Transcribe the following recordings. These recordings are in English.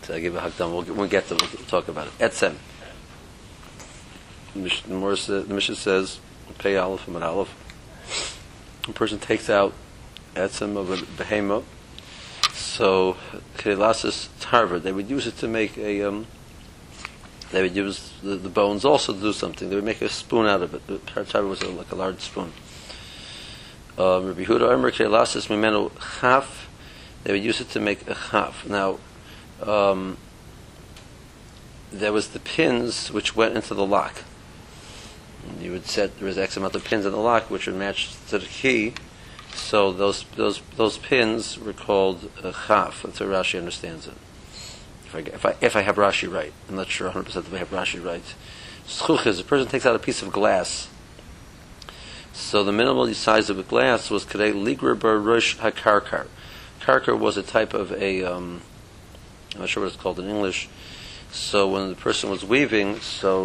So I give a hakdam. We'll get to. We'll talk about it. Etzem. The Mishnah says, Pei Aleph and Aleph. A person takes out etzem of a behema. So keilasis tarver. They would use it to make a. They would use the bones also to do something. They would make a spoon out of it. The tarver was like a large spoon. Rabbi Yehuda Omer keilasis mimenu chaf. They would use it to make a chaf. Now. There was the pins which went into the lock. You would set there was X amount of pins in the lock which would match to the key. So those pins were called a chaf. That's how Rashi understands it. If I have Rashi right, I'm not sure 100% if I have Rashi right. Schuch is a person takes out a piece of glass. So the minimal size of a glass was kadei ligrer bar rosh hakarkar. Karkar was a type of a I'm not sure what it's called in English. So when the person was weaving,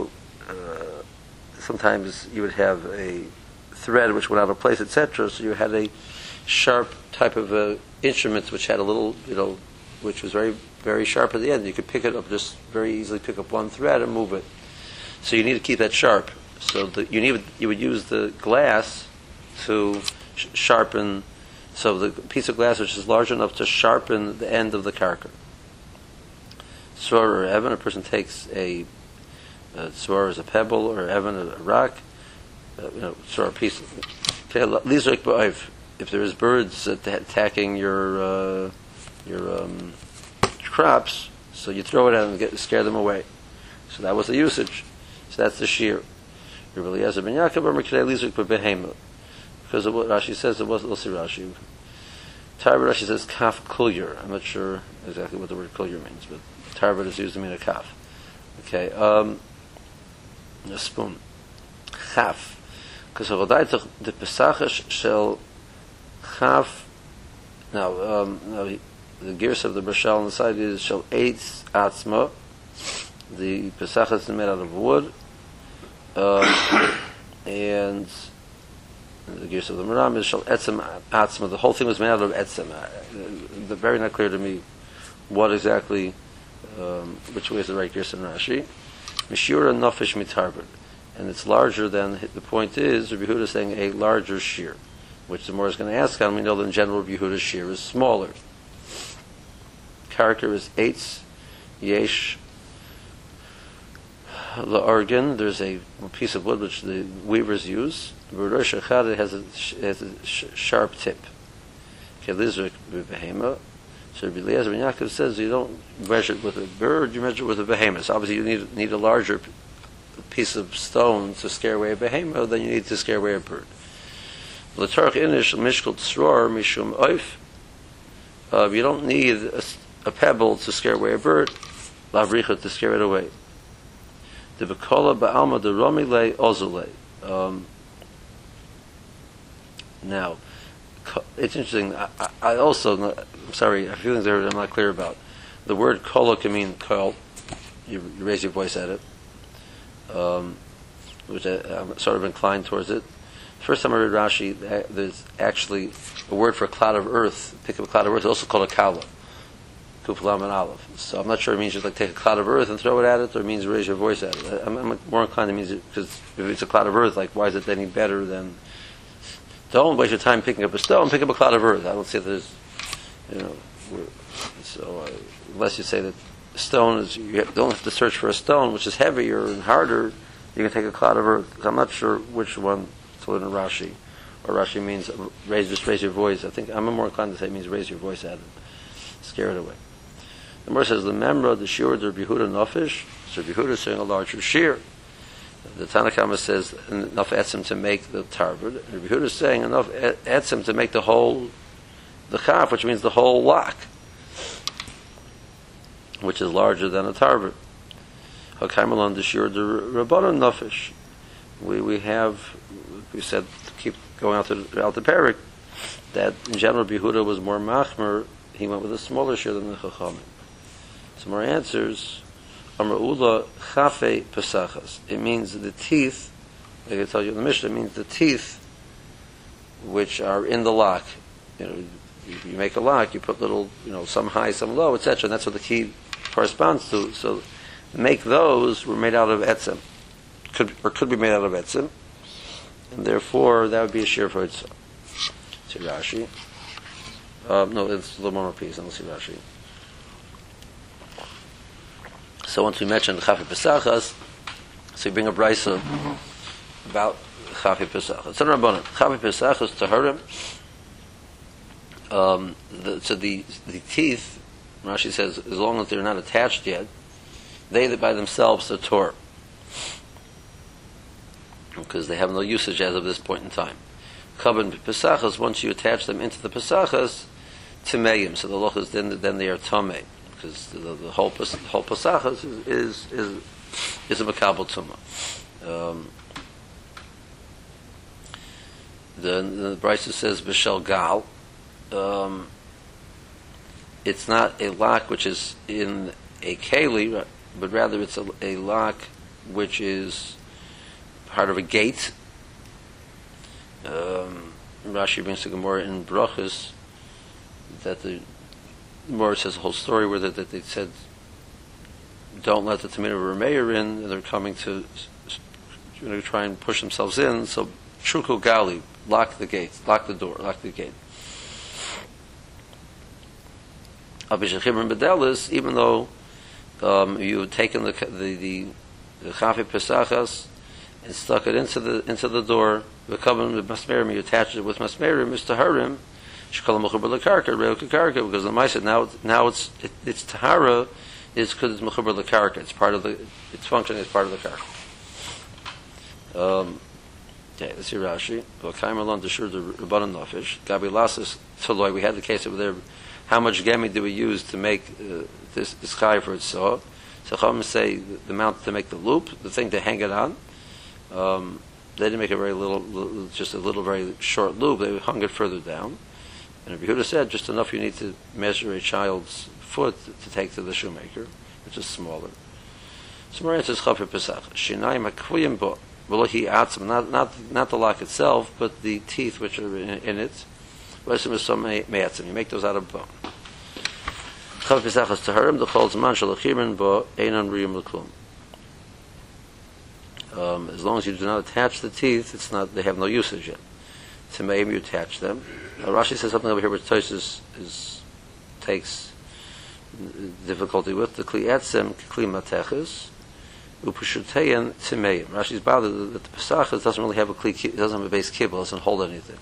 sometimes you would have a thread which went out of place, etc. So you had a sharp type of instrument which had a little, which was very, very sharp at the end. You could pick it up, just very easily pick up one thread and move it. So you need to keep that sharp. So you would use the glass to sharpen. So the piece of glass which is large enough to sharpen the end of the karkar. Swar or Evan, a person takes a swar is a pebble, or Evan a rock, swar a piece. If there is birds attacking your crops, so you throw it at them and scare them away. So that was the usage. So that's the shear. Because of what Rashi says, it wasn't. We'll see Rashi. Tarver Rashi says kaf kulyer. I'm not sure exactly what the word kulyer means, but Tarver is used to mean a kaf. Okay, a spoon. Chaf. Because of the pesachish shel chaf. Now, the gears of the brashal on the side is shel eitz atzma. The pesachish is made out of wood, and the gears of the Maram is shel etzem atzma. The whole thing was made out of etzem. Very not clear to me what exactly, which way is the right gears in Rashi. Mishura nofish mitarbet, and it's larger than the point is. Rabbi Yehuda is saying a larger shear, which the more is going to ask on. We know that in general Rabbi Yehuda's shear is smaller. Character is eitz yesh la'argan. There's a piece of wood which the weavers use. Rosh Hachad has a sharp tip. Kelizrik b'behema. So Rabbi Eliezer ben Yaakov says you don't measure it with a bird, you measure it with a behemoth. So obviously you need a larger piece of stone to scare away a behemoth than you need to scare away a bird. L'tarach inish mishkal tzror mishum oif. You don't need a pebble to scare away a bird. Lavricha to scare it away. The bekola ba'alma the romile ozule. Now, it's interesting. I also, I'm sorry, I have feelings there that I'm not clear about. The word kola can mean kol. You raise your voice at it, which I'm sort of inclined towards it. The first time I read Rashi, there's actually a word for a cloud of earth. Pick up a cloud of earth. It's also called a kala. Kufalam and Aleph. So I'm not sure it means just like take a cloud of earth and throw it at it, or it means raise your voice at it. I'm more inclined to mean because if it's a cloud of earth, like why is it any better than? Don't waste your time picking up a stone. Pick up a cloud of earth. I don't see that there's, unless you say that stone is, you don't have to search for a stone which is heavier and harder. You can take a cloud of earth. I'm not sure which one to learn in Rashi, or Rashi means raise your voice. I think I'm more inclined to say it means raise your voice at it, scare it away. The Gemara says the memra the shear the Rabbi Yehuda nofish. So Rabbi Yehuda is saying a larger shear. The Tanakhama says enough etzim to make the tarvud. Rabbi Yehuda is saying enough etzim to make the chaf, which means the whole lock, which is larger than a tarvud. Hakaimalon the shir the rabbanon nofish. We said to keep going out the parak that in general Rabbi Yehuda was more machmer. He went with a smaller shir than the chachamim. Some more answers. Amra'ula chafe pesachas. It means the teeth, like I tell you in the Mishnah, it means the teeth which are in the lock. You make a lock, you put little, some high, some low, etc. And that's what the key corresponds to. So make those were made out of etzem, could be made out of etzem, and therefore that would be a shear for itself. See Rashi. No, it's a little more piece. Let's see Rashi. So once we mentioned Chafi Pesachas, so we bring a brisa about Chafi Pesachas. It's an Rabbanan. Chafi Pesachas Taharim. So the teeth, Rashi says, as long as they're not attached yet, they by themselves are Torah, because they have no usage as of this point in time. Kaban Pesachas, once you attach them into the Pesachas, Timeim. So the loch is then they are Tomei, because the whole Pesachas is a Makabel Tumah. The Brisa says B'Shel Gal. It's not a lock which is in a keli, but rather it's a lock which is part of a gate. Rashi brings the Gemara in Brachos that the Gemara says a whole story where that they said, don't let the Tamid of Rameir in, and they're coming to try and push themselves in, so Shuko Gali, lock the gate, lock the door, lock the gate. Abishachim and Bedelis, even though you had taken the Chafi Pesachas and stuck it into the door, the covenant with Masmerim, you attached it with Masmerim, is Taharim, Shekala Mechubar L'Karka, Reo Kakarka, because the Maisa now it's Tahara is because it's Mechubar L'Karka, it's function is part of the Karka. Okay, let's see Rashi. V'kaim alon d'shur the Rabbanan Nefesh. Gabi Lasses Toloi. We had the case over there. How much gemi do we use to make this chai for itself? So Chachamim say the amount to make the loop, the thing to hang it on. They didn't make a very little, just a little very short loop. They hung it further down. And Rabbi Yehuda said just enough you need to measure a child's foot to take to the shoemaker, which is smaller. So Maria says Chafi Pesach. Shinai makvuyim bo. Not the lock itself, but the teeth which are in it. You make those out of bone. As long as you do not attach the teeth, they have no usage yet. To maybe you attach them. Rashi says something over here which Tosfos takes difficulty with. The kli etzem kli mateches. Rashi's bothered that the Pesachas doesn't really have doesn't have a base kibbutz, doesn't hold anything.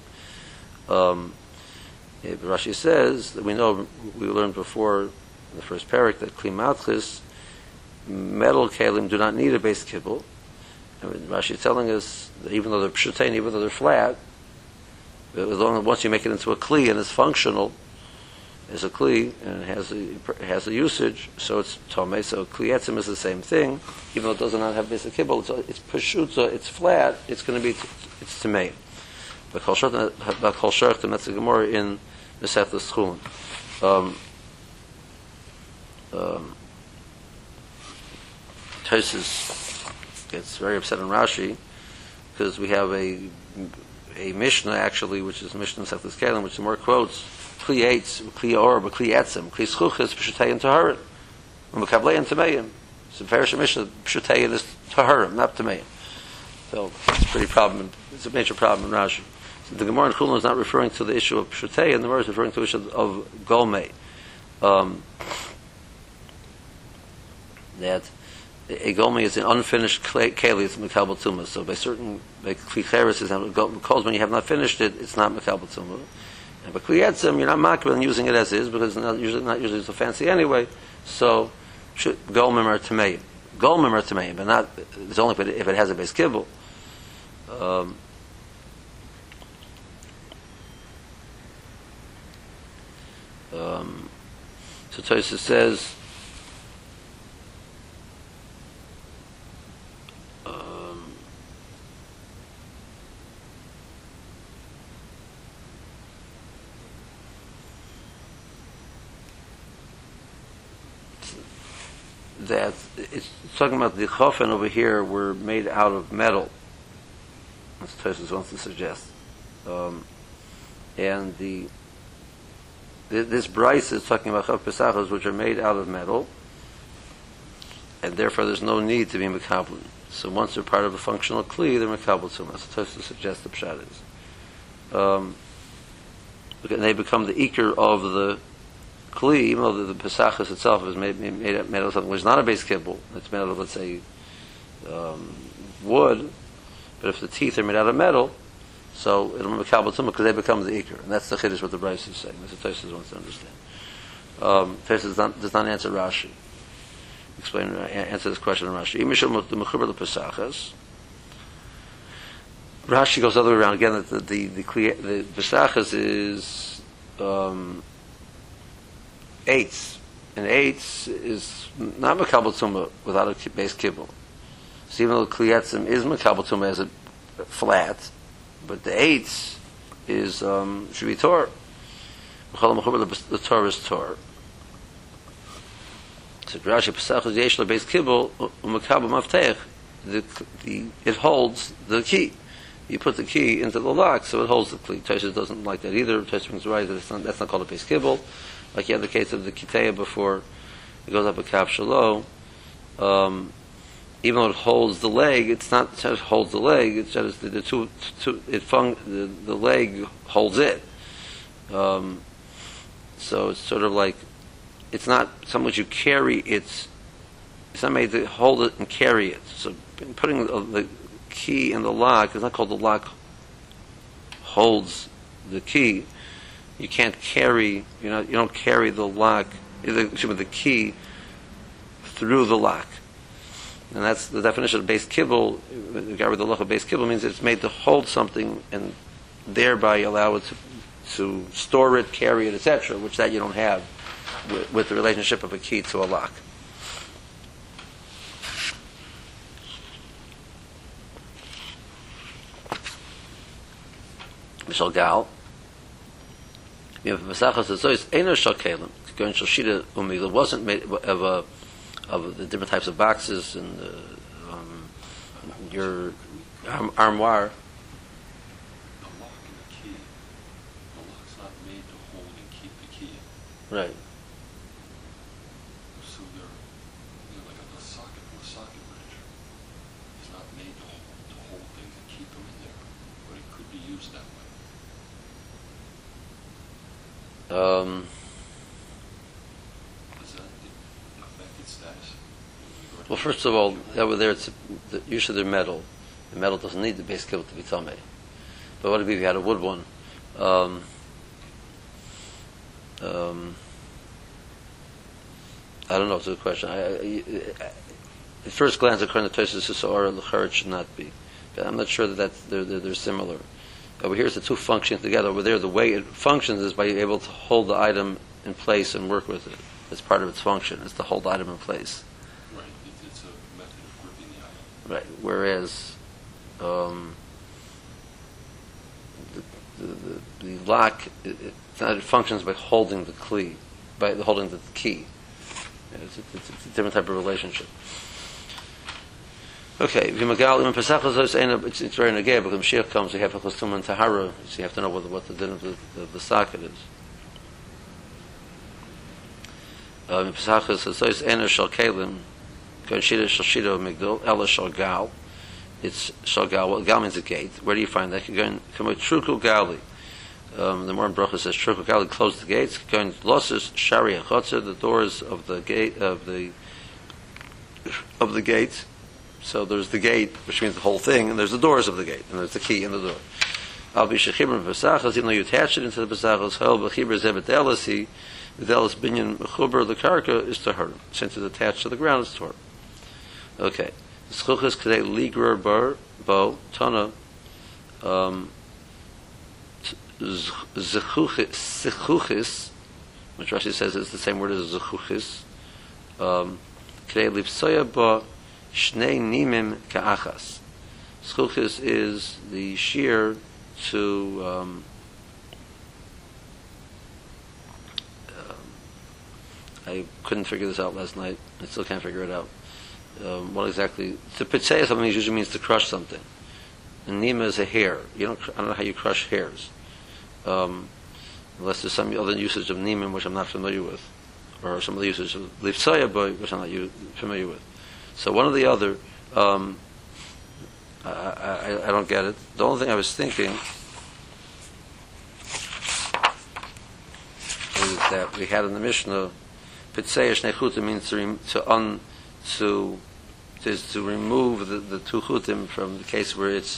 Rashi says that we learned before in the first parak that kli matchis, metal kalim do not need a base kibbutz. And Rashi is telling us that even though they're pshutein, even though they're flat, once you make it into a kli and it's functional as a kli and it has a usage, so it's tomei. So kli etzim is the same thing, even though it does not have basic kibbutz. It's pashut, it's flat. It's going to be it's tomei. But kol sharchtem, that's the Gemara in the Masechtas Chulin. Tosfos gets very upset on Rashi because we have a Mishnah actually, which is Mishnah Masechtas Kelim, which the more quotes. Kli eitz, kli or, but kli etzem, kli schuches, p'shutein taharim, u'mekablein tameim. So Perish Mishnah, p'shutein is taharim, not tameim. So it's a it's a major problem in Rashi. So the Gemara in Chulin is not referring to the issue of p'shutein, the Gemara is referring to the issue of golmei. That a golmei is an unfinished keli, it's mekabel tumah. So by kli cheres is because when you have not finished it, it's not mekabel tumah. But kli etzem, you're not makbel and using it as is because it's not usually so fancy anyway. So golmim are tameim, but not. It's only if it has a base kibbutz. So Tosfos says. That it's talking about the chofen over here were made out of metal. That's what Tosfos wants to suggest. And this Bryce is talking about chav pesachos which are made out of metal. and therefore there's no need to be mekabel. So once they're part of a functional kli, they're mekabel tumah. That's what Tosfos suggests the pshat is. And they become the ikr of the kli, even though the pesachas itself is made out of something which is not a base kibble. It's made out of, let's say, wood. But if the teeth are made out of metal, so it'll be mekabel tumah because they become the ikr. And that's the chiddush what the Bryce is saying. That's what Tosfos wants to understand. Tosfos does not answer Rashi. Answer this question in Rashi. Rashi goes the other way around again. That the pesachas is eights, and eights is not mekabel tumah without a base kibble. So even though kliyetzim is mekabel tumah as a flat, but the eights is should be tor. The tor is tor. So Rashi pesachas yesh le base kibble umekabel mafteich. It holds the key. You put the key into the lock, so it holds the key. Tosfos doesn't like that either. Tosfos brings right that that's not called a base kibble. Like you had the case of the Kiteya before, it goes up a kaf shalo. Even though it holds the leg, it's not just holds the leg. It's just the leg holds it. So it's sort of like it's not something which you carry. It's not made to hold it and carry it. So putting the key in the lock is not called the lock holds the key. You can't carry, you don't carry the lock, the key through the lock. And that's the definition of base kibble. The guy with the lock of base kibble means it's made to hold something and thereby allow it to store it, carry it, etc., which that you don't have with the relationship of a key to a lock. Mishal Gal. You have Pesachas Azois Einer Shalkelim. Going Shalshita Umi. That wasn't made of the different types of boxes and your armoire. The lock and the key. The lock's not made to hold and keep the key. Right. So they're like a socket from a socket wrench. It's not made to hold things and keep them in there, but it could be used that way. Does that affect its status? Well, first of all, over there, usually they're metal. The metal doesn't need the base kibble to be tamei. But what if you had a wood one? I don't know. It's a good question. At first glance, according to Tosfos, Sisora l'char it should not be. But I'm not sure that they're similar. Over here, it's the two functioning together. Over there, the way it functions is by being able to hold the item in place and work with it. That's part of its function. It's to hold the item in place. Right. It's a method of gripping the item. Right. Whereas the lock, it functions by holding the key, by holding the key. It's a different type of relationship. Okay, it's very negay because Mashiach comes. You have a chostum and tahara, so you have to know what the din of the socket is. In Pesachas, it says "Ener shal kelim, konshida shal shida migdol, ela shal gal." It's shal gal. Well, gal means a gate. Where do you find that? You go come with truku gali. The Moran Bracha says truku gali close the gates. Going losses shari achotzer, the doors of the gate of the gate. So there's the gate, which means the whole thing, and there's the doors of the gate, and there's the key in the door. Al b'shechibur b'pesachas, even though you attach it into the pesachas, hel b'chibur zeh b'delasi, the delas binyan mechuber the karka is tahor. Since it's attached to the ground, it's tahor. Okay. Zchuchas kadei ligrer bar bo tana zechuchis, which Rashi says is the same word as zechuchis. Kadei lipsoya ba Shnei nimim ka'achas. Zchuchis is the shear to I couldn't figure this out last night. I still can't figure it out. What exactly? To pitzei something usually means to crush something. And nima is a hair. I don't know how you crush hairs, unless there's some other usage of nimim which I'm not familiar with, or some other usage of lifsaya boy which I'm not familiar with. So one or the other. I don't get it. The only thing I was thinking is that we had in the Mishnah, Pitzei Shnei Chutim means to remove the two chutim from the case where it's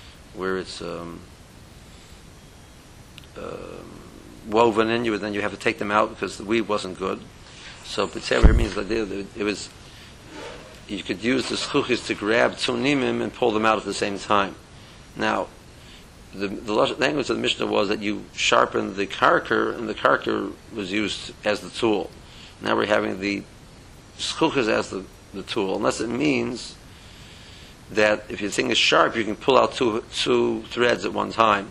woven in you, and then you have to take them out because the weave wasn't good. So Pitzei here means that it was. You could use the schuchis to grab two nimim and pull them out at the same time. Now, the language of the Mishnah was that you sharpened the karker, and the karker was used as the tool. Now we're having the schuchis as the tool, unless it means that if your thing is sharp, you can pull out two threads at one time.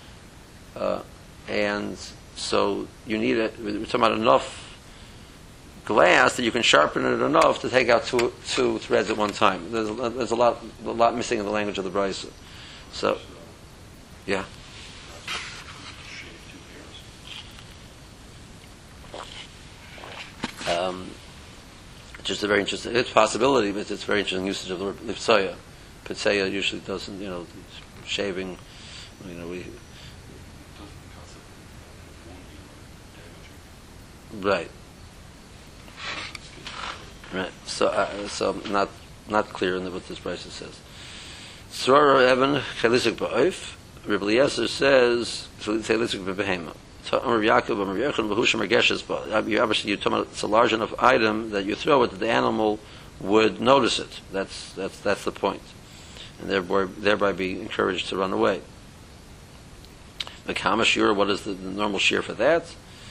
And so you need we're talking about enough glass that you can sharpen it enough to take out two threads at one time. There's a lot missing in the language of the Brisa. So, yeah. Just a very interesting. It's a possibility, but it's a very interesting usage of the word lipsoya. Pitseya usually doesn't, shaving. We. Right. Right. So not clear in what this Brisa says. Srora Evan Chelisik Ba'oif. Rabbi Eliezer says Chelisik B'Behema. Amar Yaakov Amar Yechon V'Hushim Ergeshes Ba. Obviously, you're talking about it's a large enough item that you throw it that the animal would notice it. That's the point, and thereby be encouraged to run away. The Kama Shir. What is the normal shear for that?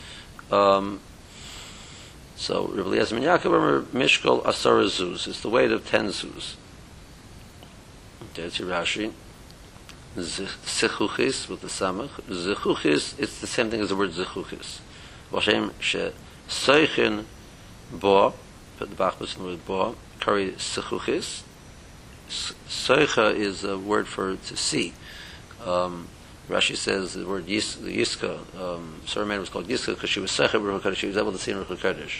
So Rabbi Eliezer ben Yaakov Mishkol Asara Zuz. It's the weight of 10 zuz. That's your Rashi. Zichuchis with the samach. Zichuchis. It's the same thing as the word zichuchis. Vashem she soichin bo. Put the bachbus in the word bo. Kari zichuchis. Soicha is a word for to see. Rashi says the word Yiska, Sarah Man was called Yiska because she was Secha Ruch HaKodesh, she was able to see in Ruch HaKodesh.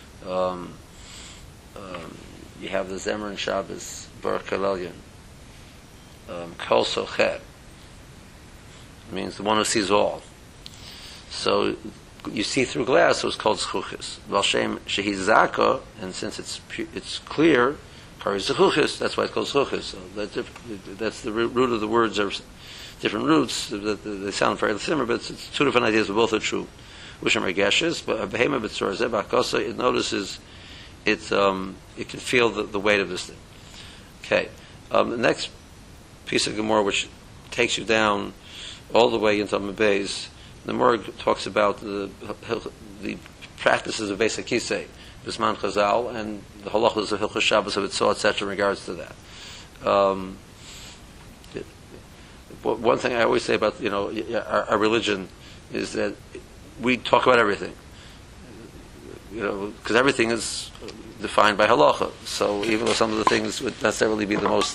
You have the Zemer and Shabbos, Baruch Kalelyon, Kol Socher, means the one who sees all. So you see through glass, so it's called Zchuchis. Valshem Shehi Zaka, and since it's clear, Kari Zchuchis, that's why it's called Zchuchis. So that's the root of the words are different roots. They sound very similar, but it's two different ideas, but both are true. Usham Regeshes, but Behema B'tzor Zeh B'Akosa, it notices, it can feel the weight of this thing. Okay. The next piece of Gemara, which takes you down all the way into Amabez, the Gemara talks about the practices of Beis HaKisei, Bisman Chazal, and the halachas of Hilchos Shabbos of Itzah, etc. in regards to that. One thing I always say about our religion is that we talk about everything, because everything is defined by halacha. So even though some of the things would necessarily be the most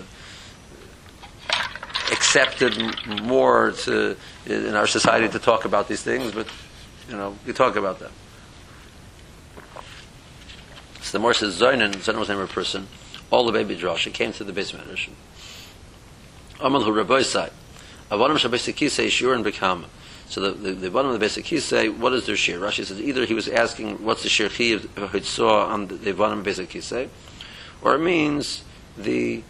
accepted more in our society to talk about these things, but we talk about them. So the Gemara says Zoinen was the name of a person. All the baby Drosh. He came to the Beis Medrash. Amal hu Rabbi Sai. Avanim Shabbos Kisei Shiurin B'Kama. So the bottom of the Beis Kisei, what is their shir? Rashi says either he was asking what's the shir chi of Hitzah on the bottom of Beis Kisei, or it means the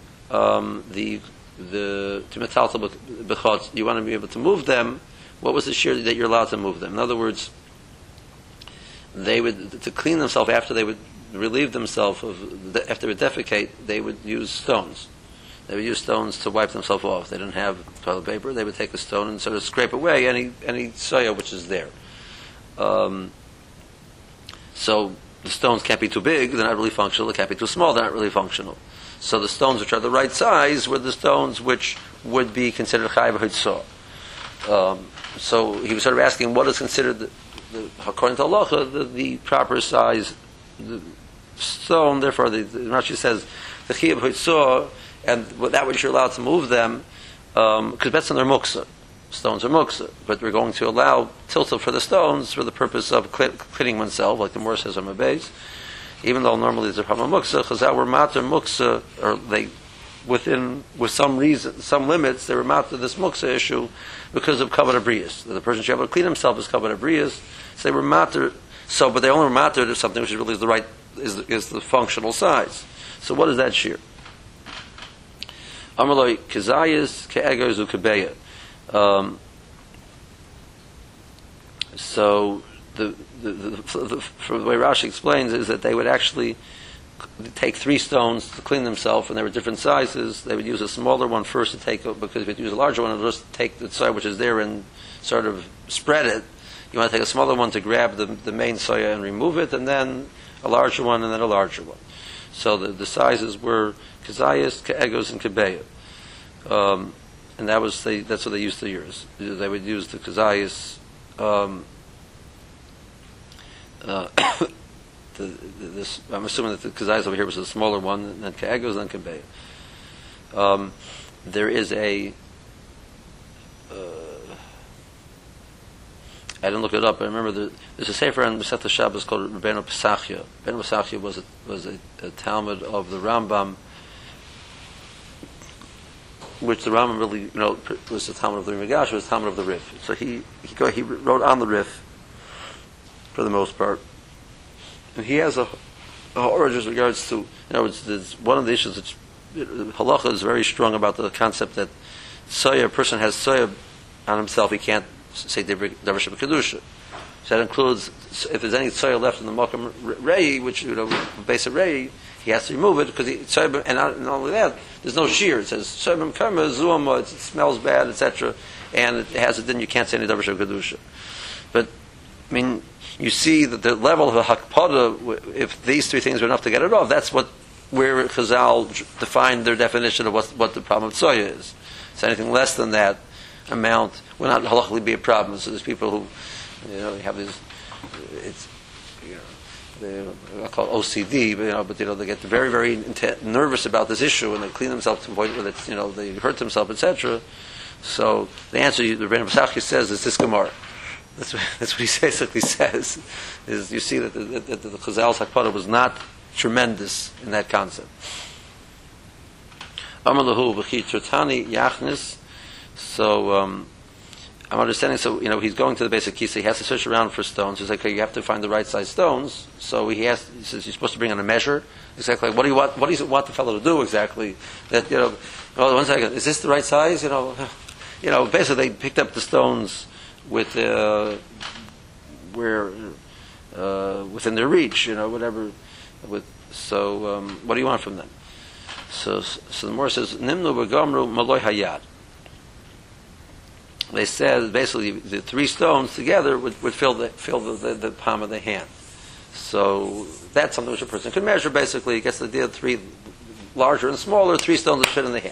Timetalta B'Chot. You want to be able to move them. What was the shir that you're allowed to move them? In other words, they would to clean themselves after they would relieve themselves after they would defecate. They would use stones. They would use stones to wipe themselves off. They didn't have toilet paper. They would take a stone and sort of scrape away any soya which is there. So the stones can't be too big. They're not really functional. They can't be too small. They're not really functional. So the stones which are the right size were the stones which would be considered chayav hitzah. So he was sort of asking what is considered according to halacha the proper size the stone. Therefore, the Rashi says the chayav hitzah. And that which you're allowed to move them, because that's in their muksa. Stones are muksa. But we're going to allow tilta for the stones for the purpose of cleaning oneself, like the Gemara says on my base. even though normally there's a problem with muksa, Chazal were matter muksa, or they, with some reason, some limits, they were matter this muksa issue because of kavod abrius. The person should be able to clean himself is kavod abrius. So they were matter, but they only were matter to something which really is the right, is the functional size. So what is that shear? Amaloi kazayas ke'egos u'kebeya. So the way Rashi explains is that they would actually take 3 stones to clean themselves, and there were different sizes. They would use a smaller one first to take, because if you use a larger one, it'll just take the soya which is there and sort of spread it. You want to take a smaller one to grab the main soya and remove it, and then a larger one, and then a larger one. So the sizes were kazayas, ke'egos, and kebeya. And that's what they used to use. They would use the kazayas. I'm assuming that the kazayas over here was a smaller one, and then ke'egos, and then kebeya. There is a I didn't look it up. I remember there's a sefer on Masechta Shabbos called Rabbeinu Pesachia. Rabbeinu Pesachia was a Talmud of the Rambam, which the Rambam really, was the Talmud of the Rigash, was the Talmud of the Rif. So he wrote on the Rif for the most part, and he has a horror as regards to, it's one of the issues that halacha is very strong about the concept that a person has soya on himself, he can't say Davar Shabbat Kedusha. So that includes, if there's any soya left in the Makam Rei, which, base of Rei, he has to remove it, because and not only that, there's no shear. It says, soya b'mkama, zuama, it smells bad, etc., and it has it, then you can't say any Davar Shabbat Kedusha. But, you see that the level of a hakpada, if these 3 things are enough to get it off, that's where Chazal defined their definition of what the problem of soya is. So anything less than that amount will not halachically be a problem. So there's people who, have this, I call it OCD, but they get very, very nervous about this issue, and they clean themselves to the point where they hurt themselves, etc. So the answer, the Rebbeinu Pesachia says, is this Gemara. That's what he basically says. Is you see that the Chazal's hakpada was not tremendous in that concept. Amalahu v'chi tertani yachnis. So I'm understanding. So he's going to the basic kisa. He has to search around for stones. He's like, okay, you have to find the right size stones. So he says you're supposed to bring on a measure. Exactly. What do you want? What does it want the fellow to do exactly? That well, 1 second. Is this the right size? Basically they picked up the stones with where within their reach, whatever. So what do you want from them? So the Gemara says Nimnu v'gamru maloi hayad. They said basically the 3 stones together would fill the palm of the hand. So that's something which a person can measure. Basically, he gets the idea of 3 larger and smaller, 3 stones would fit in the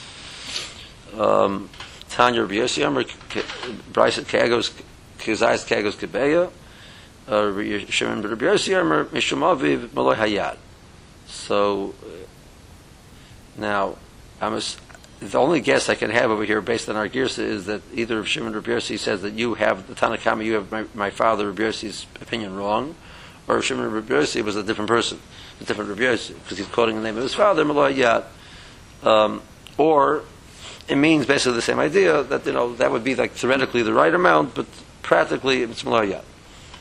hand. Tanya Rabbi Yossi Amar Bryce Kagos Kazayas Kagos Kebeya Shimon Rabbi Yossi Amar Mishum Aviv Maloi Hayad. So now the only guess I can have over here, based on our girsa, is that either Shimon Rabbi Yossi says that you have the Tanakama, you have my father Rabbi Yossi's opinion wrong, or Shimon Rabbi Yossi was a different person, a different Rabbi Yossi, because he's quoting the name of his father Maloi Hayad, or it means basically the same idea, that that would be like theoretically the right amount, but practically it's Maloi Hayad.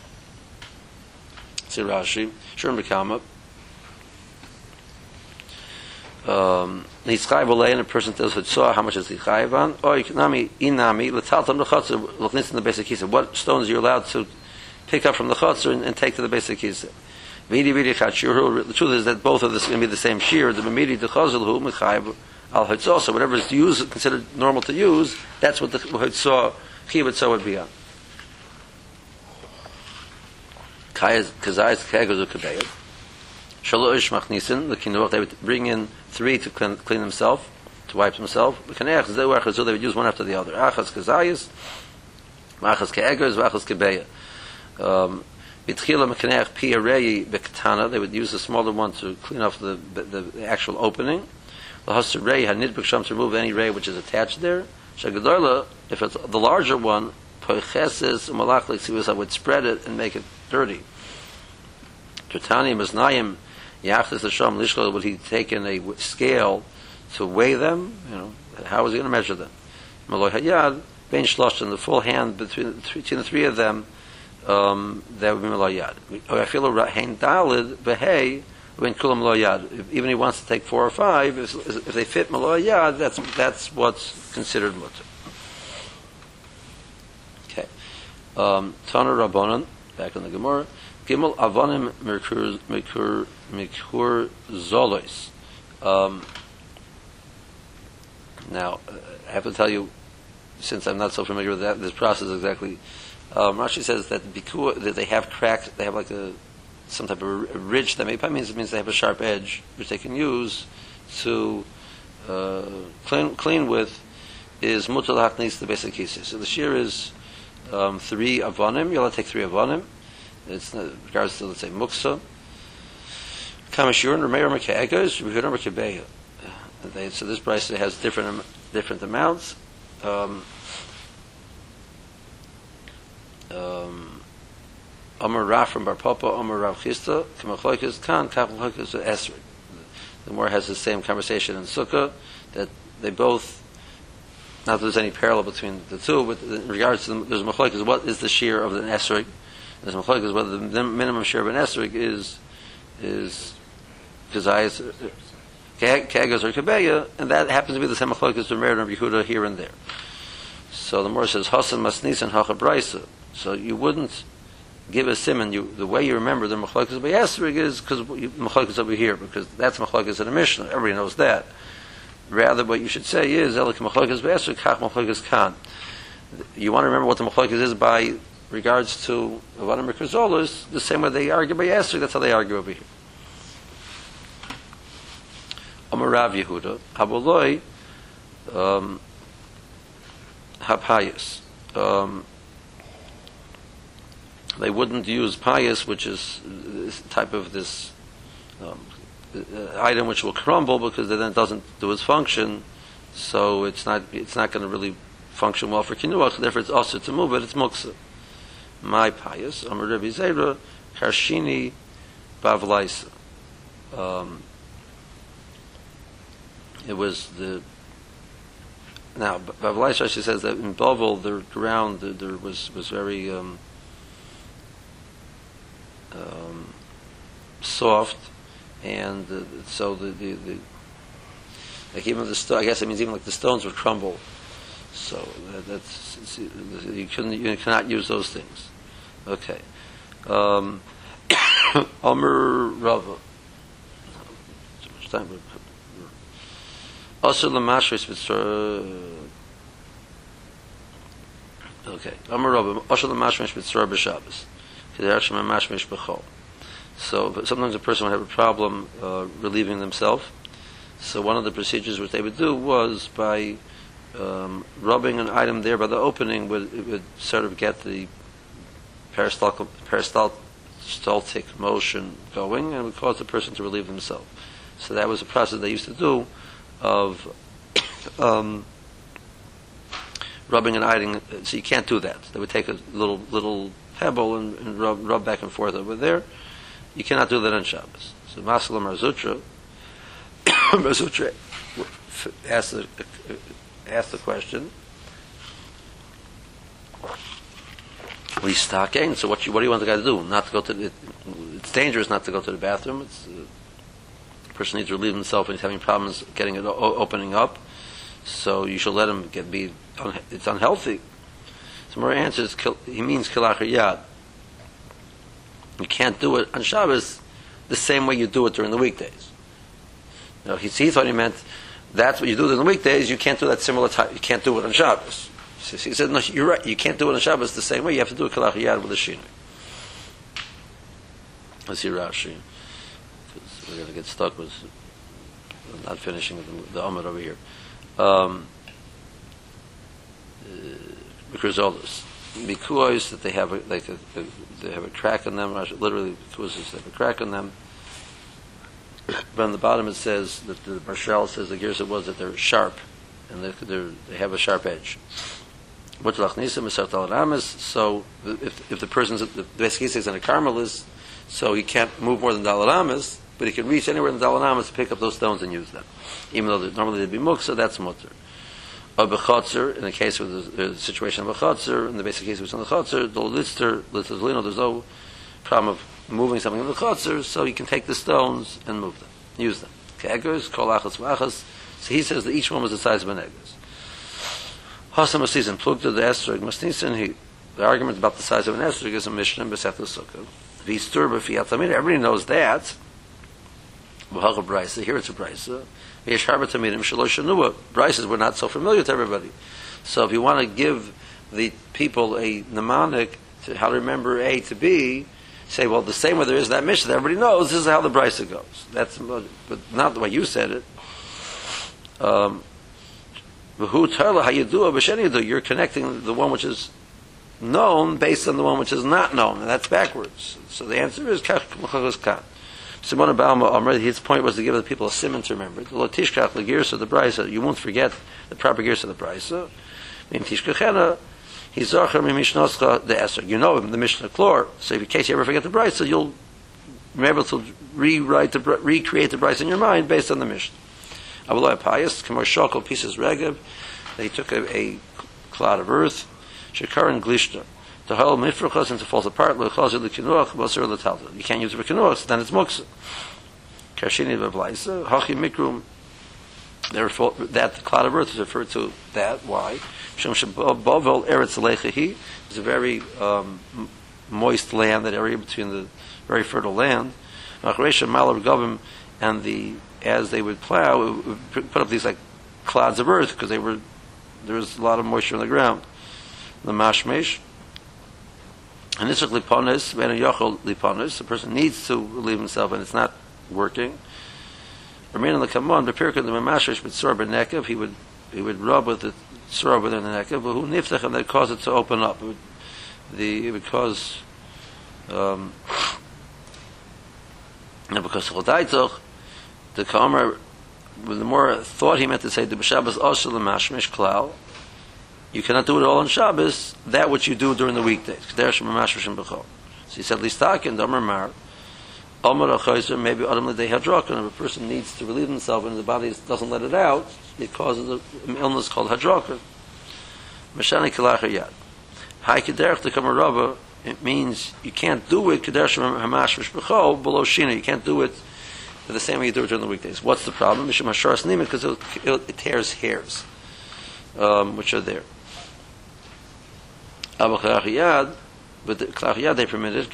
See Rashi, Shurim B'Kama. He's chayiv olei, and a person tells Hitzah how much is he chayiv on. Or inami l'taltam l'chatzah l'chnis in the basic kisa. What stones are you allowed to pick up from the chatzah and take to the basic kisa? The truth is that both of this are going to be the same shear. The b'midi d'chazal hu m'chayiv al Hitzah. So whatever is used, considered normal to use, that's what the Hitzah chiv Hitzah would be on. Kazayis kagos u'kabeya. Shalosh machnisin, the kinuach, they would bring in 3 to clean themselves, to wipe themselves. The kaneach zeu, so they would use one after the other. Achas kazayis, achas ke'egers, achas kebeya. Bitchila mekaneach pi arei bekatana, they would use the smaller one to clean off the actual opening. Lahasur rei hanidbek sham, to remove any rei which is attached there. Shagadorla, if it's the larger one, poicheses malach like would spread it and make it dirty. Tutani Maznayim Yachtis Hasham Lishkol, would he take in a scale to weigh them? How was he going to measure them? Maloi Hayad, Ben Shlosh, in the full hand between the three of them, that would be Maloi Yad. I feel a Hain Dalid, Behei, when Kulam Maloi Yad. Even if he wants to take 4 or 5, if they fit Maloi Yad, that's what's considered mutter. Okay. Tana Rabbanan, back in the Gemara. Gimel Avonim Mikur Zolos. Now, I have to tell you, since I'm not so familiar with this process exactly, Rashi says that that they have cracked, they have like some type of a ridge that maybe means they have a sharp edge, which they can use to clean with, is mutal haknis the basic cases. So the shear is 3 avonim. You'll have to take 3 avonim. It's in regards to, let's say, muksa. Kamashur and Remeir Mekagos, Rehudim Rekebeya. So this price has different amounts. Amar Rav from Bar Papa, Amar Rav Chista, Kamachloikis Kan, Kamachloikis Esrik. The Gemara has the same conversation in Sukkah, that they both, not that there's any parallel between the two, but in regards to there's Machlokes, what is the shear of an Esrik? There's Machlokes, whether the minimum shear of an Esrik is Kazayas, Kagos or Kabeya, and that happens to be the same Machlokes to Meir and Yehuda here and there. So the Gemara says, Hasan Masnis and Hachabraisa. So you wouldn't give a simon. The way you remember the Machlokes by Esrig is because Machlokes over here, because that's Machlokes in the Mishnah. Everybody knows that. Rather, what you should say is, Elik Machlokes by Esrig, Chach Machlokes Kan. You want to remember what the Machlokes is by regards to Avanim Mikrozolos, the same way they argue by Esrig, that's how they argue over here. Amar Rav Yehuda, Haboloi, Hapayas. They wouldn't use payas, which is this type of this item which will crumble because then it doesn't do its function, so it's not going to really function well for kinuach. Therefore, it's also to move it. It's muksa. My payas, Amar Rabbi Zera, Karshini Bavlaisa. It was the now Bavlaisa. She says that in Bavel the ground there was very soft, and so the like even I guess it means even like the stones would crumble. So that's you cannot use those things. Okay. Amr Rava. Too much time. Also the mashris with okay. Amr Rava. Also the mashris with b'Shabbos. So sometimes a person would have a problem relieving themselves. So one of the procedures which they would do was by rubbing an item there by the opening, it would sort of get the peristaltic motion going and would cause the person to relieve themselves. So that was a process they used to do of rubbing an item. So you can't do that. They would take a little pebble and rub back and forth over there. You cannot do that on Shabbos. So Masalam Marzutra asked the question, we stocking. So what do you want the guy to do? Not to go to it's dangerous not to go to the bathroom. The person needs to relieve himself and he's having problems getting it opening up. So you should let him it's unhealthy. So more answers, he means kilachar yad. You can't do it on Shabbos the same way you do it during the weekdays. Now, he thought he meant that's what you do during the weekdays. You can't do that similar type. You can't do it on Shabbos. So he said, no, you're right. You can't do it on Shabbos the same way. You have to do it kilachar yad with a shinui. Let's see Rashi, because we're going to get stuck with not finishing the Amud over here. Because that they have they have a crack in them. Literally, because they have a crack in them. But on the bottom it says that the Marshal says the Gersa was that they're sharp, and they have a sharp edge. So if the person's the best case is in a Carmel is, So he can't move more than Daled Amas, but he can reach anywhere in Daled Amas to pick up those stones and use them. Even though normally they'd be muksa, that's mutter. Or b'chotzer, in the case where there's a situation of a chotzer, in the basic case of the chotzer, the lister, there's no problem of moving something in the chotzer, so you can take the stones and move them, use them. Ke'egers, kol achas v'achas. So he says that each one was the size of an egers. Hasam Asizan, plugta the esrog, masnisan, the argument about the size of an esrog is a Mishnah in Besech Sukkah. V'istur b'fiyat tamid, everybody knows that. V'hacha braysa, here it's a braysa. V'yesh harba tamidim shalosh shanua. Braysas were not so familiar to everybody. So if you want to give the people a mnemonic to how to remember A to B, say, well, the same way there is that Mishnah that everybody knows, this is how the braysa goes. That's, but not the way you said it. You're connecting the one which is known based on the one which is not known, and that's backwards. So the answer is Simon Balma. His point was to give the people a simon to remember. The Latishkach the Girsa the Brisa. You won't forget the proper Girsa of the Brisa. He's the Esrog. You know him, the Mishnah Klor. So in case you ever forget the Brisa, you'll be able to recreate the Brisa in your mind based on the Mishnah. Avaloi Pius, Kamar pieces Regev. They took a cloud of earth, Shekar and Glishta. To hold mifrachos and to fall apart, Lechazi Lekinuach, Basur Letalta. You can't use it for Kinuach, then it's Muksa. Karshini Vavlaisa, Hachi Mikrum. Therefore, that cloud of earth is referred to that. Why? Shem Bovel Eretz Lechehi is a very moist land, that area between the very fertile land. Achresha Malav Govim, and as they would plow, it would put up these like clouds of earth because there was a lot of moisture on the ground. The mashmesh, and this is liponis, when a yochel liponis, the person needs to relieve himself and it's not working. Remain on the kamon, the pirka the mashmesh but sore benekev, he would rub with the sore within the nekev, but who niftach, and that cause it to open up. It would cause and because chodaitoch, the Kamer, with the more thought he meant to say the Shabbos Ashel Mashmish Klau. You cannot do it all on Shabbos, that which you do during the weekdays. So he said Listakin, Damar Mar, Omar Achayzer, maybe Adam Ledei Hadrokan. If a person needs to relieve himself and the body doesn't let it out, it causes an illness called Hadrokan. Mashani Kilachar Yad. Hai Kederach to Kamarava, it means you can't do it Kederach Hamashmish B'chol below Shina. You can't do it the same way you do it during the weekdays. What's the problem? Because it tears hairs, which are there. But the klachiyad they permitted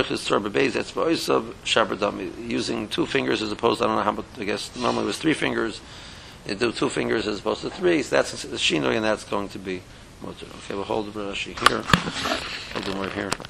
using 2 fingers as opposed to, I don't know how much, I guess normally it was 3 fingers. They do 2 fingers as opposed to 3. So that's the shinoi, and that's going to be mutter. Okay, we'll hold the Rashi here. We'll do more here.